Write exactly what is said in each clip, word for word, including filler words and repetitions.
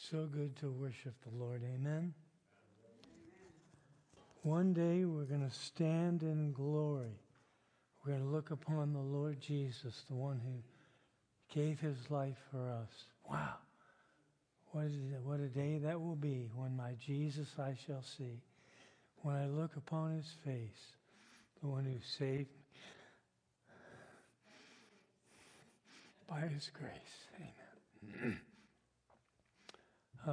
So good to worship the Lord. Amen. One day we're going to stand in glory. We're going to look upon the Lord Jesus, the one who gave his life for us. Wow. What a, what a day that will be when my Jesus I shall see. When I look upon his face, the one who saved me by his grace. Amen. Uh,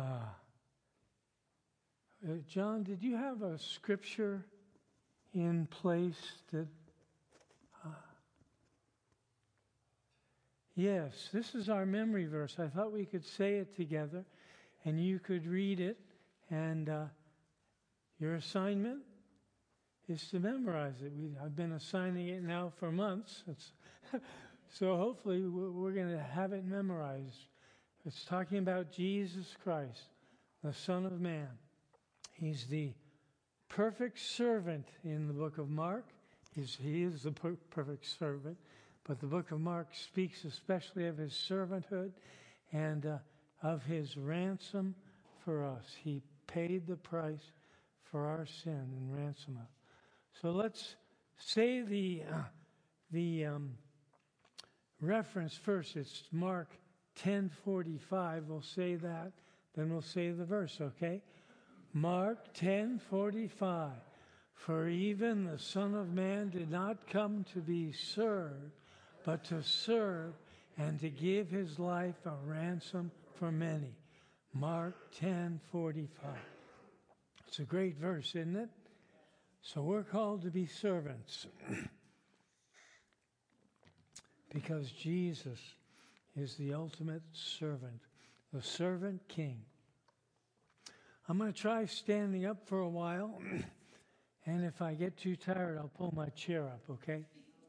uh, John, did you have a scripture in place that... Uh, yes, this is our memory verse. I thought we could say it together, and you could read it, and uh, your assignment is to memorize it. We, I've been assigning it now for months. It's so hopefully we're going to have it memorized. It's talking about Jesus Christ, the Son of Man. He's the perfect servant in the book of Mark. He's, he is the per- perfect servant. But the book of Mark speaks especially of his servanthood and uh, of his ransom for us. He paid the price for our sin and ransom us. So let's say the, uh, the um, reference first. It's Mark ten forty-five, we'll say that, then we'll say the verse, okay? Mark ten forty-five. For even the Son of Man did not come to be served, but to serve and to give his life a ransom for many. Mark ten forty-five. It's a great verse, isn't it? So we're called to be servants because Jesus is the ultimate servant, the servant king. I'm going to try standing up for a while, and if I get too tired, I'll pull my chair up, okay?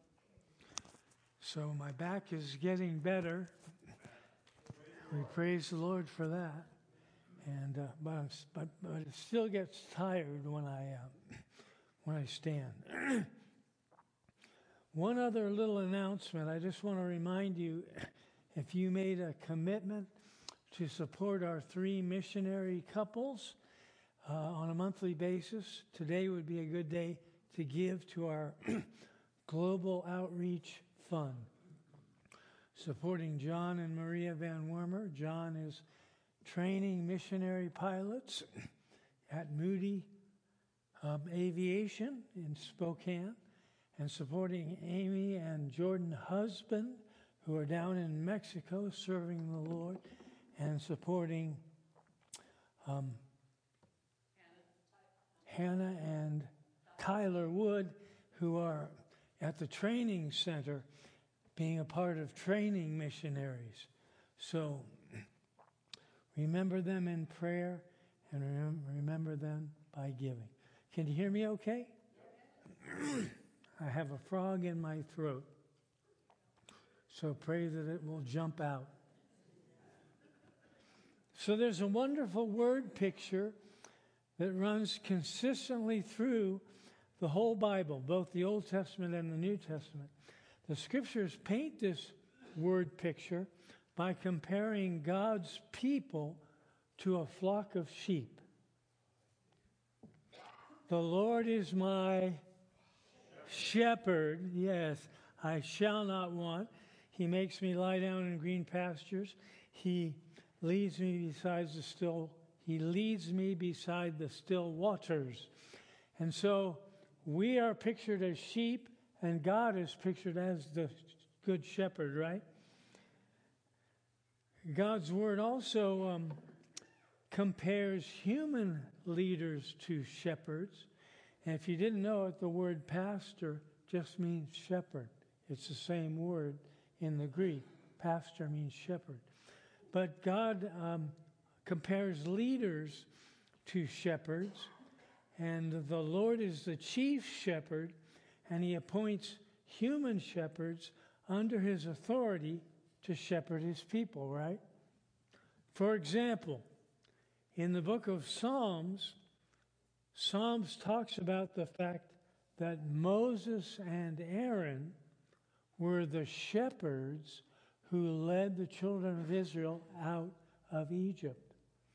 So my back is getting better. We praise the Lord for that. And uh, but, I'm, but but it still gets tired when I uh, when I stand. One other little announcement. I just want to remind you, if you made a commitment to support our three missionary couples uh, on a monthly basis, today would be a good day to give to our Global Outreach Fund, supporting John and Maria Van Wormer. John is training missionary pilots at Moody um, Aviation in Spokane, and supporting Amy and Jordan Husband, who are down in Mexico serving the Lord, and supporting um, Hannah and Tyler Wood, who are at the training center being a part of training missionaries. So remember them in prayer and remember them by giving. Can you hear me okay? I have a frog in my throat, so pray that it will jump out. So there's a wonderful word picture that runs consistently through the whole Bible, both the Old Testament and the New Testament. The scriptures paint this word picture by comparing God's people to a flock of sheep. The Lord is my shepherd. Yes, I shall not want. He makes me lie down in green pastures. He leads me beside the still. He leads me beside the still waters. And so we are pictured as sheep, and God is pictured as the good shepherd, right? God's word also um, compares human leaders to shepherds. And if you didn't know it, the word pastor just means shepherd. It's the same word in the Greek. Pastor means shepherd. But God um, compares leaders to shepherds. And the Lord is the chief shepherd, and he appoints human shepherds under his authority to shepherd his people, right? For example, in the book of Psalms, Psalms talks about the fact that Moses and Aaron were the shepherds who led the children of Israel out of Egypt.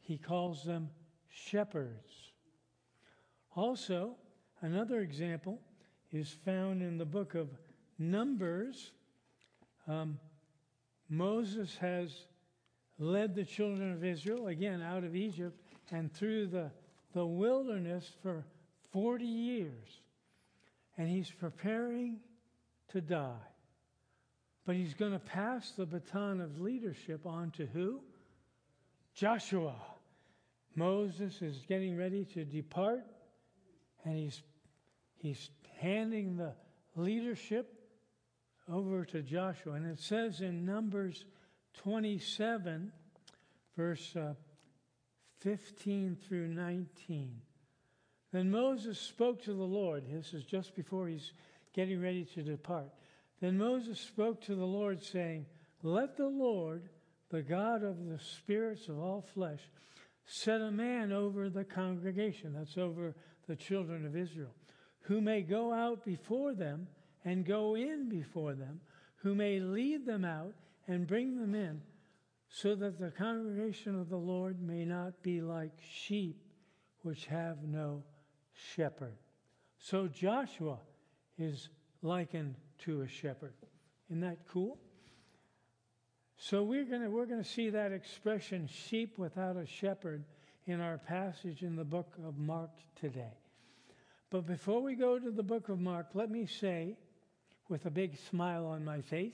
he calls them shepherds. Also, another example is found in the book of Numbers. Um, Moses has led the children of Israel, again, out of Egypt and through the, the wilderness for forty years. And he's preparing to die. But he's going to pass the baton of leadership on to who? Joshua. Moses is getting ready to depart, and he's, he's handing the leadership over to Joshua. And it says in Numbers twenty-seven, verse uh, fifteen through nineteen. Then Moses spoke to the Lord. This is just before he's getting ready to depart. Then Moses spoke to the Lord, saying, let the Lord, the God of the spirits of all flesh, set a man over the congregation, that's over the children of Israel, who may go out before them and go in before them, who may lead them out and bring them in, so that the congregation of the Lord may not be like sheep which have no shepherd. So Joshua is likened to a shepherd. Isn't that cool? So we're going to we're going to see that expression, sheep without a shepherd, in our passage in the book of Mark today. But before we go to the book of Mark, let me say, with a big smile on my face,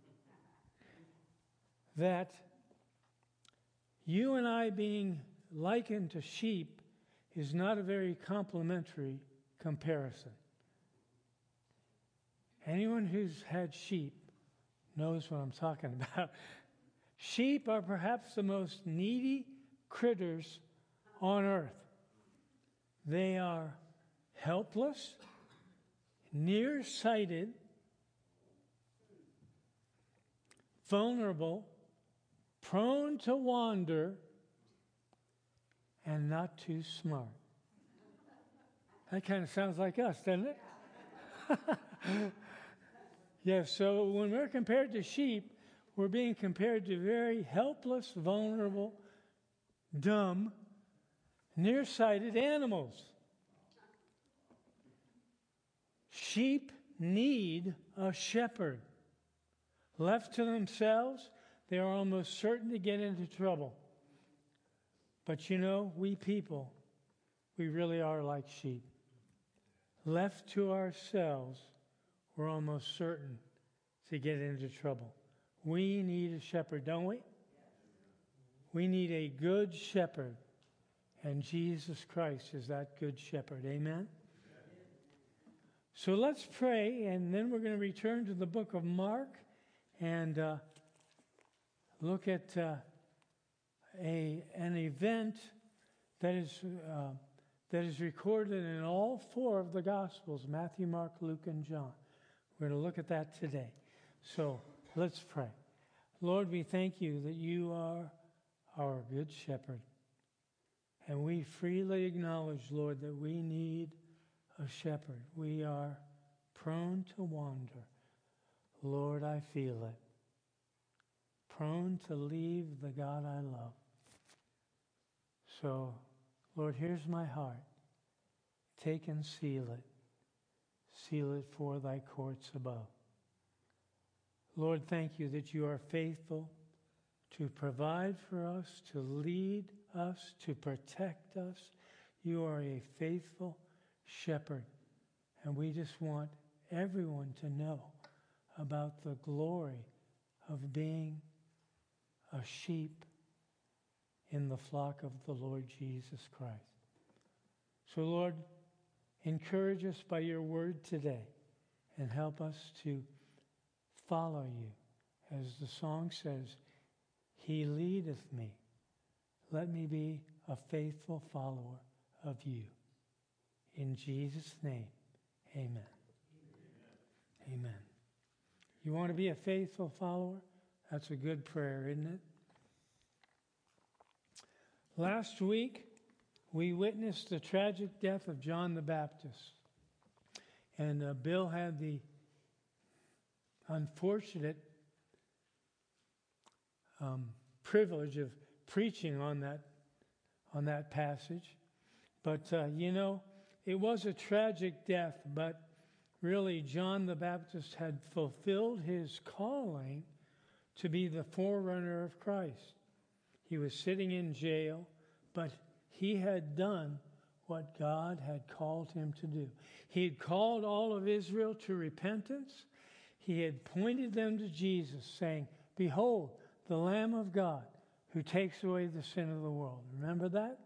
that you and I being likened to sheep is not a very complimentary comparison. Anyone who's had sheep knows what I'm talking about. Sheep are perhaps the most needy critters on earth. They are helpless, nearsighted, vulnerable, prone to wander, and not too smart. That kind of sounds like us, doesn't it? Yes, so when we're compared to sheep, we're being compared to very helpless, vulnerable, dumb, nearsighted animals. Sheep need a shepherd. Left to themselves, they are almost certain to get into trouble. But you know, we people, we really are like sheep. Left to ourselves, we're almost certain to get into trouble. We need a shepherd, don't we? We need a good shepherd, and Jesus Christ is that good shepherd. Amen? So let's pray, and then we're going to return to the book of Mark and uh, look at uh, a an event that is uh, that is recorded in all four of the Gospels, Matthew, Mark, Luke, and John. We're going to look at that today. So let's pray. Lord, we thank you that you are our good shepherd. And we freely acknowledge, Lord, that we need a shepherd. We are prone to wander. Lord, I feel it. Prone to leave the God I love. So, Lord, here's my heart. Take and seal it. Seal it for thy courts above. Lord, thank you that you are faithful to provide for us, to lead us, to protect us. You are a faithful shepherd. And we just want everyone to know about the glory of being a sheep in the flock of the Lord Jesus Christ. So, Lord, encourage us by your word today and help us to follow you. As the song says, he leadeth me. Let me be a faithful follower of you. In Jesus' name, amen. Amen. Amen. You want to be a faithful follower? That's a good prayer, isn't it? Last week, we witnessed the tragic death of John the Baptist. And uh, Bill had the unfortunate um, privilege of preaching on that on that passage. But, uh, you know, it was a tragic death, but really John the Baptist had fulfilled his calling to be the forerunner of Christ. He was sitting in jail, but he had done what God had called him to do. He had called all of Israel to repentance. He had pointed them to Jesus, saying, "Behold, the Lamb of God who takes away the sin of the world." Remember that?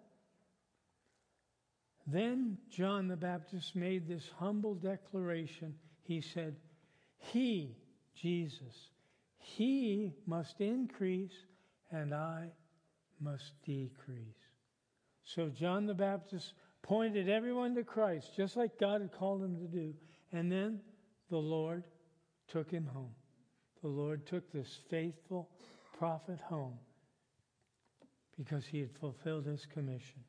Then John the Baptist made this humble declaration. He said, "He, Jesus, he must increase and I must decrease." So John the Baptist pointed everyone to Christ, just like God had called him to do. And then the Lord took him home. The Lord took this faithful prophet home because he had fulfilled his commission.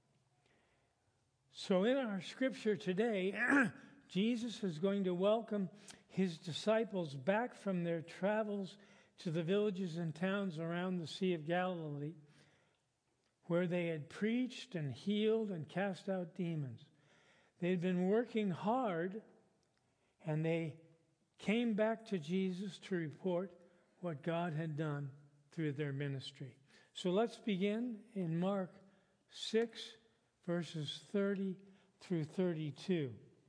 So in our scripture today, Jesus is going to welcome his disciples back from their travels to the villages and towns around the Sea of Galilee, where they had preached and healed and cast out demons. They had been working hard, and they came back to Jesus to report what God had done through their ministry. So let's begin in Mark six, verses thirty through thirty-two.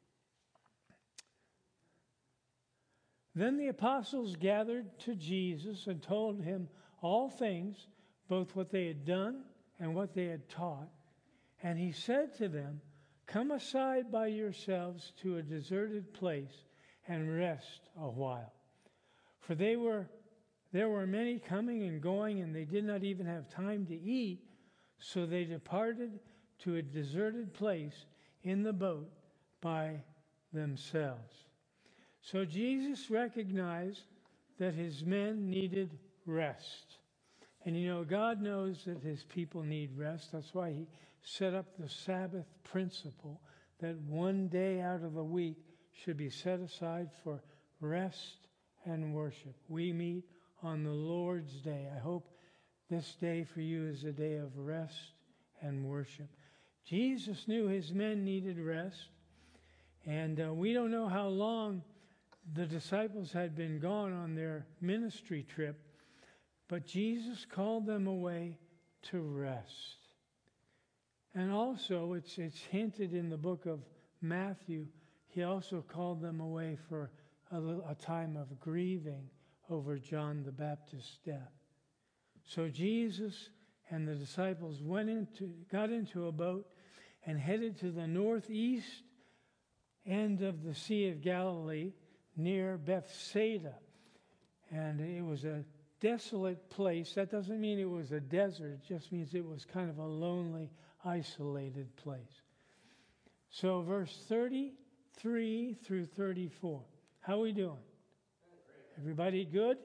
Then the apostles gathered to Jesus and told him all things, both what they had done and what they had taught. And he said to them, "Come aside by yourselves to a deserted place and rest a while." For they were there were many coming and going, and they did not even have time to eat. So they departed to a deserted place in the boat by themselves. So Jesus recognized that his men needed rest. And you know, God knows that his people need rest. That's why he set up the Sabbath principle that one day out of the week should be set aside for rest and worship. We meet on the Lord's Day. I hope this day for you is a day of rest and worship. Jesus knew his men needed rest, and uh, we don't know how long the disciples had been gone on their ministry trip, but Jesus called them away to rest. And also, it's, it's hinted in the book of Matthew, he also called them away for a, little, a time of grieving over John the Baptist's death. So Jesus and the disciples went into, got into a boat and headed to the northeast end of the Sea of Galilee near Bethsaida. And it was a desolate place. That doesn't mean it was a desert. It just means it was kind of a lonely, isolated place. So verse thirty-three through thirty-four. How are we doing? Everybody good?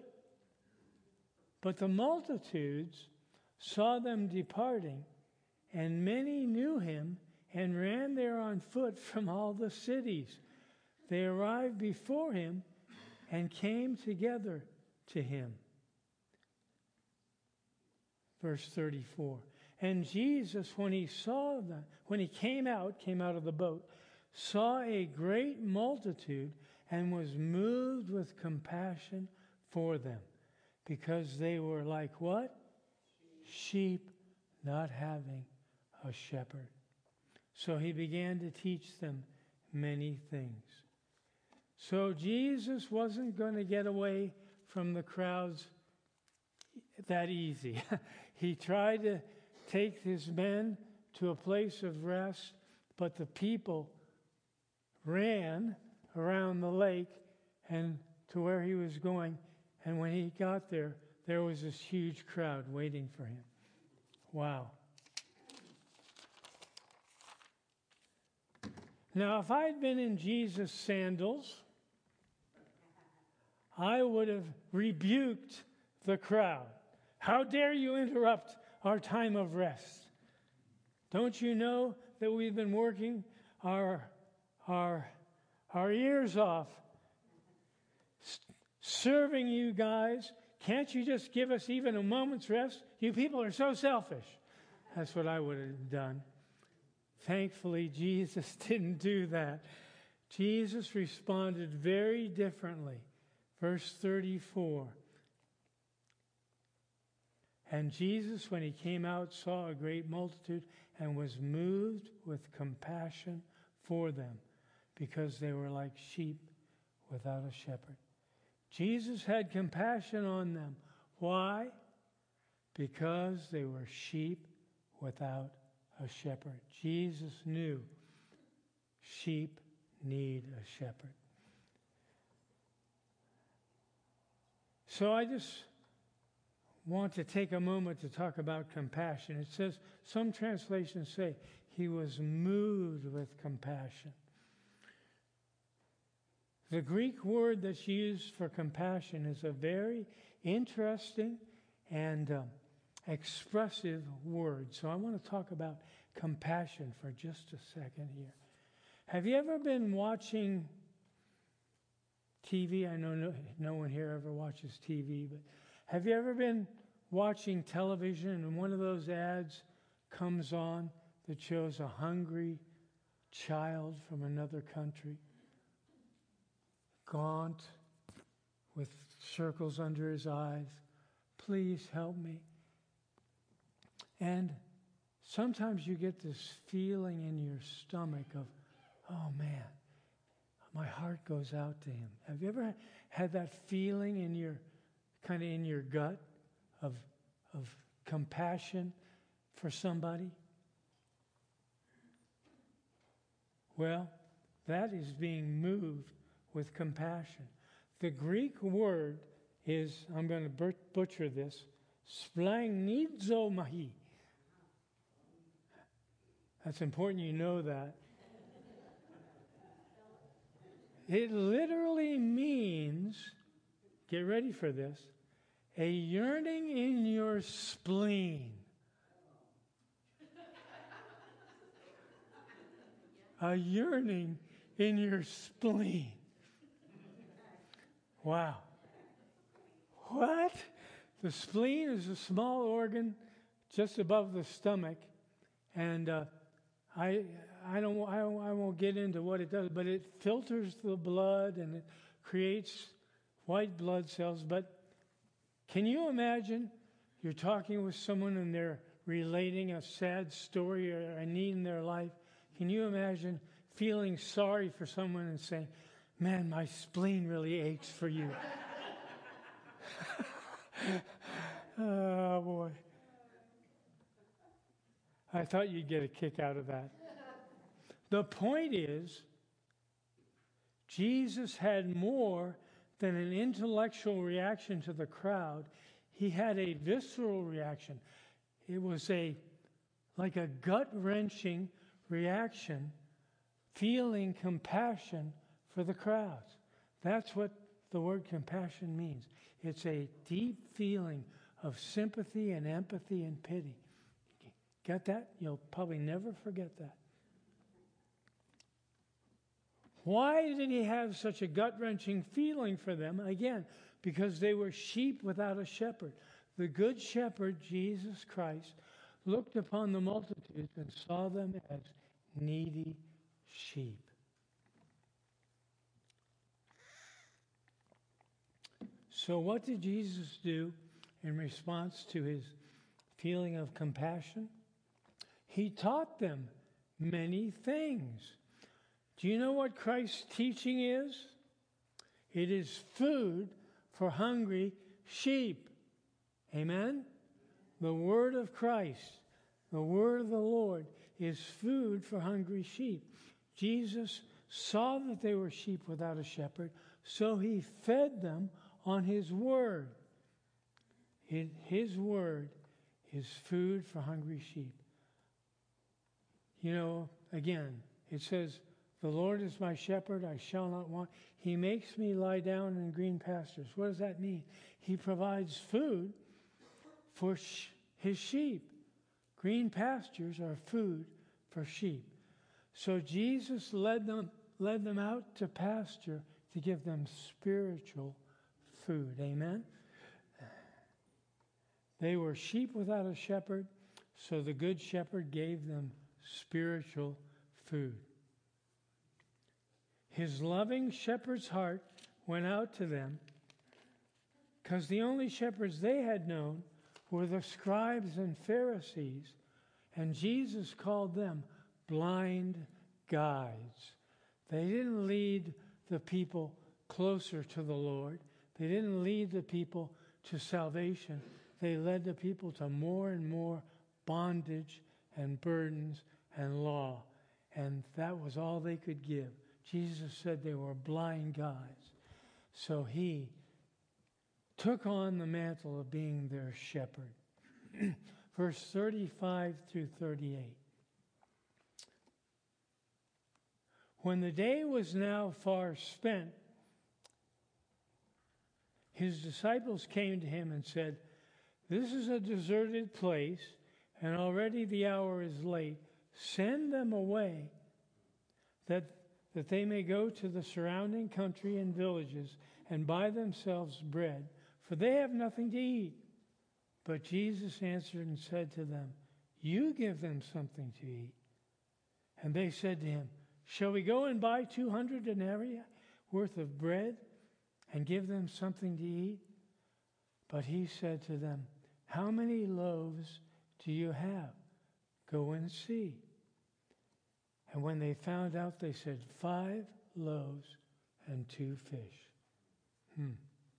But the multitudes saw them departing, and many knew him and ran there on foot from all the cities. They arrived before him and came together to him. Verse thirty-four. And Jesus, when he saw them, when he came out, came out of the boat, saw a great multitude and was moved with compassion for them, because they were like what? Sheep not having a shepherd. So he began to teach them many things. So Jesus wasn't going to get away from the crowds that easy. He tried to take his men to a place of rest, but the people ran around the lake and to where he was going. And when he got there, there was this huge crowd waiting for him. Wow. Now, if I'd been in Jesus' sandals, I would have rebuked the crowd. How dare you interrupt our time of rest? Don't you know that we've been working our, our, our ears off, s- serving you guys? Can't you just give us even a moment's rest? You people are so selfish. That's what I would have done. Thankfully, Jesus didn't do that. Jesus responded very differently. Verse thirty-four. And Jesus, when he came out, saw a great multitude and was moved with compassion for them, because they were like sheep without a shepherd. Jesus had compassion on them. Why? Because they were sheep without a shepherd. Jesus knew sheep need a shepherd. So I just want to take a moment to talk about compassion. It says, some translations say, he was moved with compassion. The Greek word that's used for compassion is a very interesting and um, expressive word. So I want to talk about compassion for just a second here. Have you ever been watching T V? I know no, no one here ever watches T V, but have you ever been watching television and one of those ads comes on that shows a hungry child from another country, gaunt, with circles under his eyes, please help me? And sometimes you get this feeling in your stomach of, oh man, my heart goes out to him. Have you ever had that feeling in your, kind of in your gut of, of compassion for somebody? Well, that is being moved with compassion. The Greek word is, I'm going to butcher this, splagnizomahi. That's important you know that. It literally means, get ready for this, a yearning in your spleen. A yearning in your spleen. Wow. What? The spleen is a small organ just above the stomach, and uh, I I don't I, I won't get into what it does, but it filters the blood and it creates white blood cells. But can you imagine you're talking with someone and they're relating a sad story or a need in their life? Can you imagine feeling sorry for someone and saying, man, my spleen really aches for you? Oh, boy. I thought you'd get a kick out of that. The point is, Jesus had more than an intellectual reaction to the crowd. He had a visceral reaction. It was a like a gut-wrenching reaction, feeling compassion for the crowds. That's what the word compassion means. It's a deep feeling of sympathy and empathy and pity. Get that? You'll probably never forget that. Why did he have such a gut-wrenching feeling for them? Again, because they were sheep without a shepherd. The good shepherd, Jesus Christ, looked upon the multitudes and saw them as needy sheep. So what did Jesus do in response to his feeling of compassion? He taught them many things. Do you know what Christ's teaching is? It is food for hungry sheep. Amen? The word of Christ, the word of the Lord, is food for hungry sheep. Jesus saw that they were sheep without a shepherd, so he fed them on his word. It, his word is food for hungry sheep. You know, again, it says, the Lord is my shepherd, I shall not want. He makes me lie down in green pastures. What does that mean? He provides food for sh- his sheep. Green pastures are food for sheep. So Jesus led them, led them out to pasture to give them spiritual food. Amen? They were sheep without a shepherd, So the Good Shepherd gave them spiritual food. His loving shepherd's heart went out to them, because the only shepherds they had known were the scribes and Pharisees, and Jesus called them blind guides. They didn't lead the people closer to the Lord. They didn't lead the people to salvation. They led the people to more and more bondage and burdens and law. And that was all they could give. Jesus said they were blind guides. So he took on the mantle of being their shepherd. Verse thirty-five through thirty-eight. When the day was now far spent, his disciples came to him and said, "This is a deserted place, and already the hour is late. Send them away, that, that they may go to the surrounding country and villages and buy themselves bread, for they have nothing to eat." But Jesus answered and said to them, "You give them something to eat." And they said to him, "Shall we go and buy two hundred denarii worth of bread and give them something to eat?" But he said to them, "How many loaves do you have? Go and see." And when they found out, they said, "Five loaves and two fish." Hmm.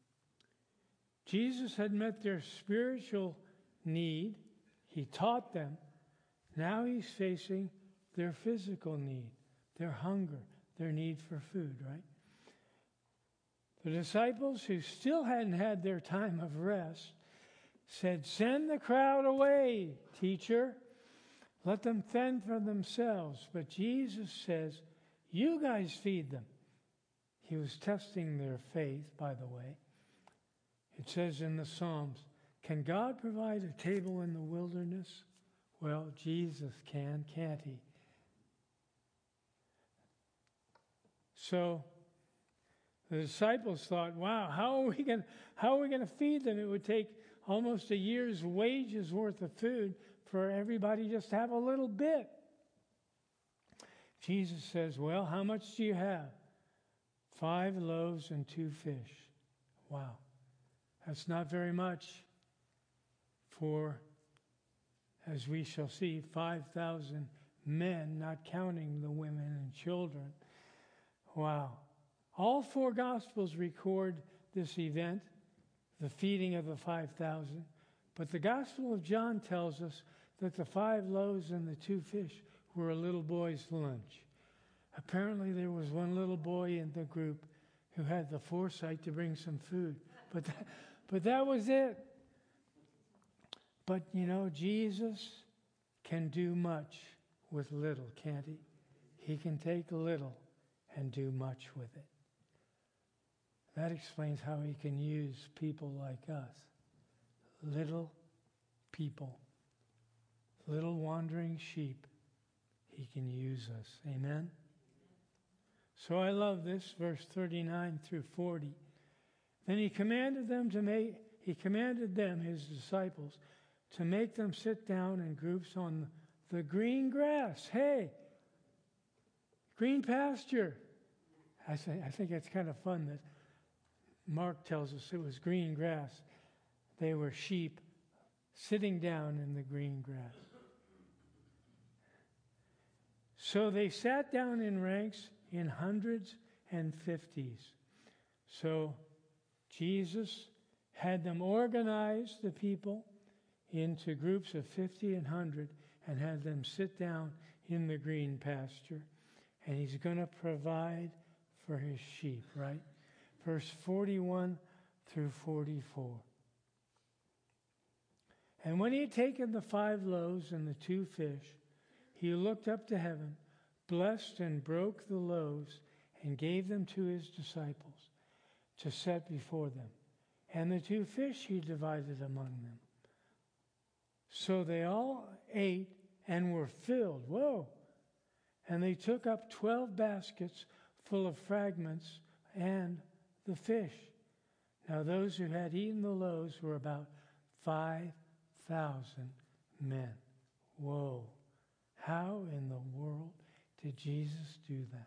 Jesus had met their spiritual need. He taught them. Now he's facing their physical need, their hunger, their need for food, right? The disciples, who still hadn't had their time of rest, said, "Send the crowd away, teacher. Let them fend for themselves." But Jesus says, "You guys feed them." He was testing their faith, by the way. It says in the Psalms, "Can God provide a table in the wilderness?" Well, Jesus can, can't he? So the disciples thought, wow, how are we going how are we going to feed them? It would take almost a year's wages worth of food for everybody just to have a little bit. Jesus says, "Well, how much do you have?" Five loaves and two fish. Wow. That's not very much for, as we shall see, five thousand men, not counting the women and children. Wow. All four Gospels record this event, the feeding of the five thousand. But the Gospel of John tells us that the five loaves and the two fish were a little boy's lunch. Apparently there was one little boy in the group who had the foresight to bring some food. But that, but that was it. But, you know, Jesus can do much with little, can't he? He can take little and do much with it. That explains how he can use people like us. Little people. Little wandering sheep. He can use us. Amen? So I love this, verse thirty-nine through forty. Then he commanded them to make, he commanded them, his disciples, to make them sit down in groups on the green grass. Hey, green pasture. I think, I think it's kind of fun that Mark tells us it was green grass. They were sheep sitting down in the green grass. So they sat down in ranks in hundreds and fifties. So Jesus had them organize the people into groups of fifty and one hundred and had them sit down in the green pasture. And he's going to provide for his sheep, right? Verse forty-one through forty-four. And when he had taken the five loaves and the two fish, he looked up to heaven, blessed and broke the loaves, and gave them to his disciples to set before them. And the two fish he divided among them. So they all ate and were filled. Whoa! And they took up twelve baskets full of fragments and the fish. Now those who had eaten the loaves were about five thousand men. Whoa. How in the world did Jesus do that?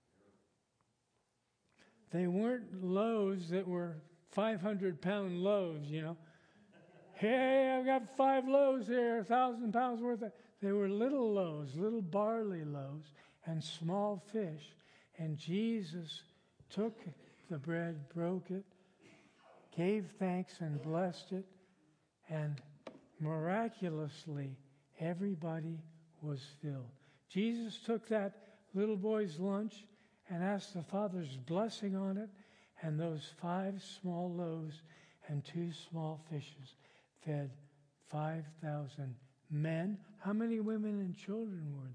They weren't loaves that were five hundred pound loaves, you know. Hey, I've got five loaves here, a thousand pounds worth of. They were little loaves, little barley loaves, and small fish. And Jesus took the bread, broke it, gave thanks and blessed it, and miraculously everybody was filled. Jesus took that little boy's lunch and asked the Father's blessing on it, and those five small loaves and two small fishes fed five thousand men. How many women and children were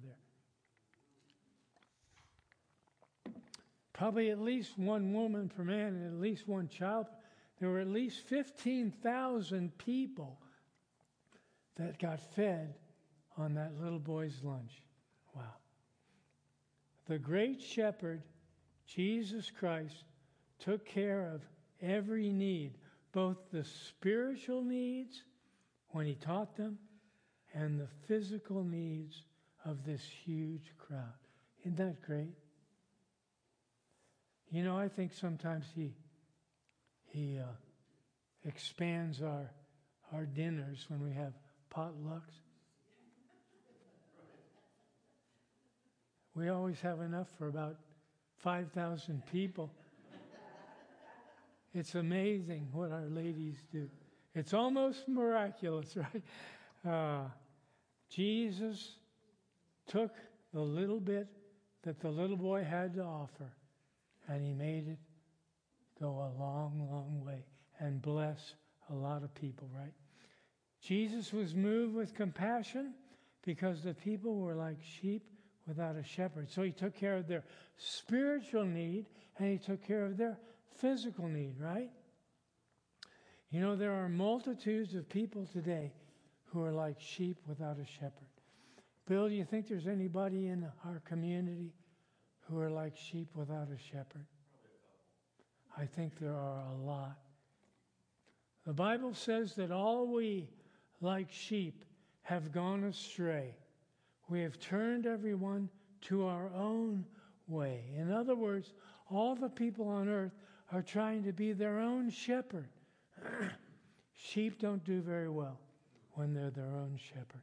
there? Probably at least one woman per man and at least one child. There were at least fifteen thousand people that got fed on that little boy's lunch. Wow. The great shepherd, Jesus Christ, took care of every need, both the spiritual needs when he taught them and the physical needs of this huge crowd. Isn't that great? You know, I think sometimes he he uh, expands our our dinners when we have potlucks. We always have enough for about five thousand people. It's amazing what our ladies do. It's almost miraculous, right? Uh, Jesus took the little bit that the little boy had to offer, and he made it go a long, long way and bless a lot of people, right? Jesus was moved with compassion because the people were like sheep without a shepherd. So he took care of their spiritual need and he took care of their physical need, right? You know, there are multitudes of people today who are like sheep without a shepherd. Bill, do you think there's anybody in our community who are like sheep without a shepherd? I think there are a lot. The Bible says that all we, like sheep, have gone astray. We have turned everyone to our own way. In other words, all the people on earth are trying to be their own shepherd. Sheep don't do very well when they're their own shepherd.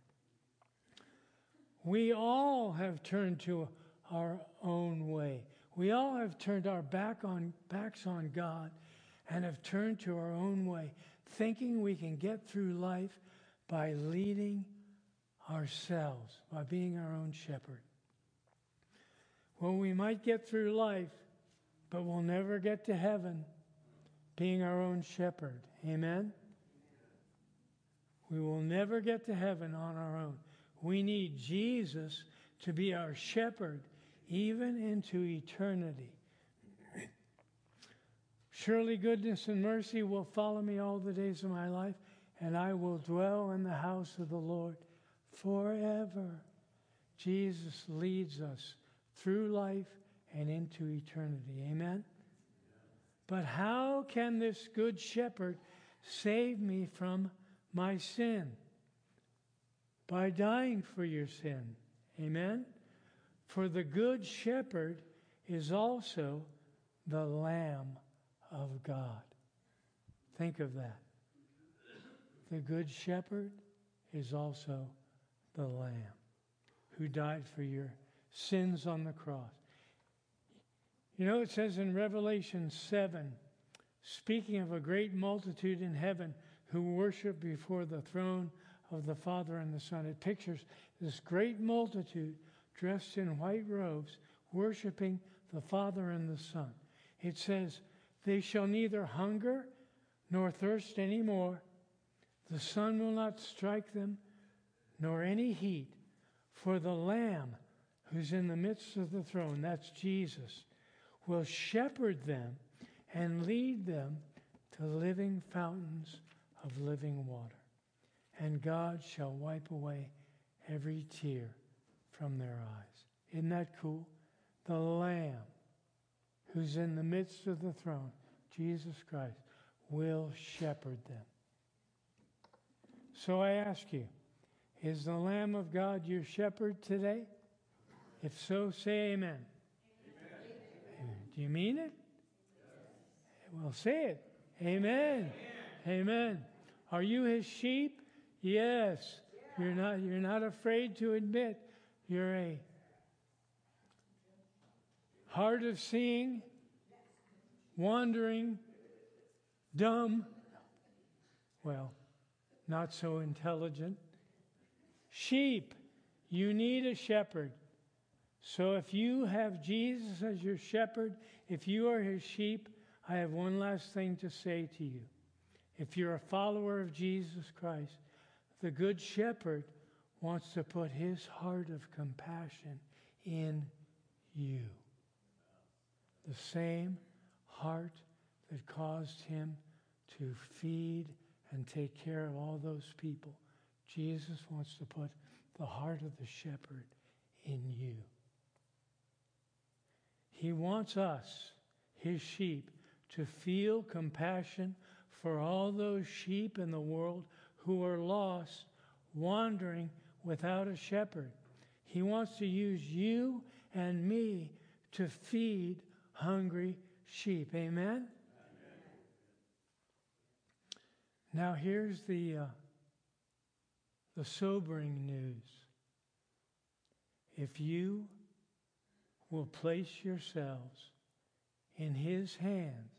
We all have turned to our own way. We all have turned our back on backs on God and have turned to our own way, thinking we can get through life by leading ourselves, by being our own shepherd. Well, we might get through life, but we'll never get to heaven being our own shepherd. Amen? We will never get to heaven on our own. We need Jesus to be our shepherd even into eternity. Surely goodness and mercy will follow me all the days of my life, and I will dwell in the house of the Lord forever. Jesus leads us through life and into eternity. Amen? But how can this good shepherd save me from my sin? By dying for your sin. Amen? For the good shepherd is also the Lamb of God. Think of that. The good shepherd is also the Lamb who died for your sins on the cross. You know, it says in Revelation seven, speaking of a great multitude in heaven who worship before the throne of the Father and the Son. It pictures this great multitude dressed in white robes, worshiping the Father and the Son. It says, they shall neither hunger nor thirst any more. The sun will not strike them, nor any heat. For the Lamb who's in the midst of the throne, that's Jesus, will shepherd them and lead them to living fountains of living water. And God shall wipe away every tear from their eyes. Isn't that cool? The Lamb who's in the midst of the throne, Jesus Christ, will shepherd them. So I ask you, Is the Lamb of God your shepherd today? If so, say amen. Amen. Do you mean it? Well, say it. Amen. Amen. Amen. Are you his sheep? Yes. You're not, you're not afraid to admit you're a hard of seeing, wandering, dumb, well, not so intelligent sheep. You need a shepherd. So if you have Jesus as your shepherd, if you are his sheep, I have one last thing to say to you. If you're a follower of Jesus Christ, the Good Shepherd wants to put his heart of compassion in you. The same heart that caused him to feed and take care of all those people. Jesus wants to put the heart of the shepherd in you. He wants us, his sheep, to feel compassion for all those sheep in the world who are lost, wandering without a shepherd. He wants to use you and me to feed hungry sheep. Amen? Amen. Now here's the, uh, the sobering news. If you will place yourselves in his hands,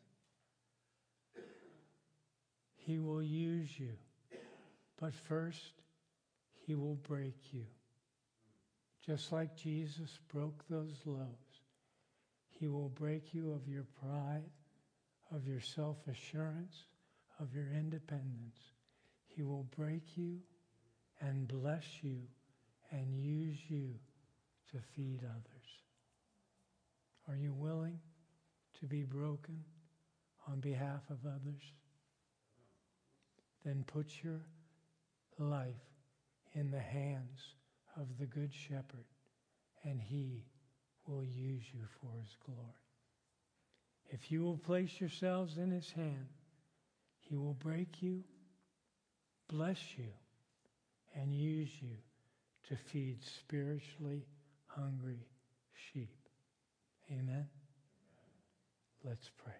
he will use you. But first, he will break you. Just like Jesus broke those loaves, he will break you of your pride, of your self-assurance, of your independence. He will break you and bless you and use you to feed others. Are you willing to be broken on behalf of others? Then put your life in the hands of the Good Shepherd, and he will use you for his glory. If you will place yourselves in his hand, he will break you, bless you, and use you to feed spiritually hungry sheep. Amen? Let's pray.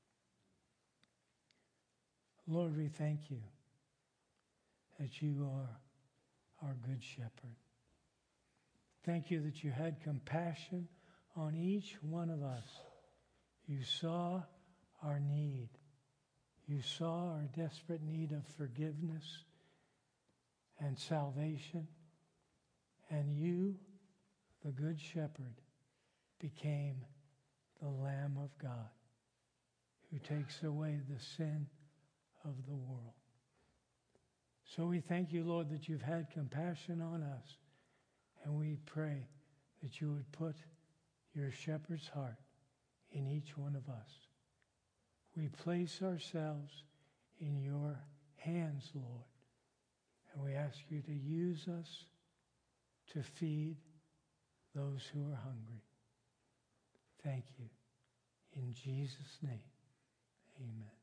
Lord, we thank you that you are our good shepherd. Thank you that you had compassion on each one of us. You saw our need. You saw our desperate need of forgiveness and salvation. And you, the Good Shepherd, became the Lamb of God who takes away the sin of the world. So we thank you, Lord, that you've had compassion on us. And we pray that you would put your shepherd's heart in each one of us. We place ourselves in your hands, Lord. And we ask you to use us to feed those who are hungry. Thank you. In Jesus' name, amen.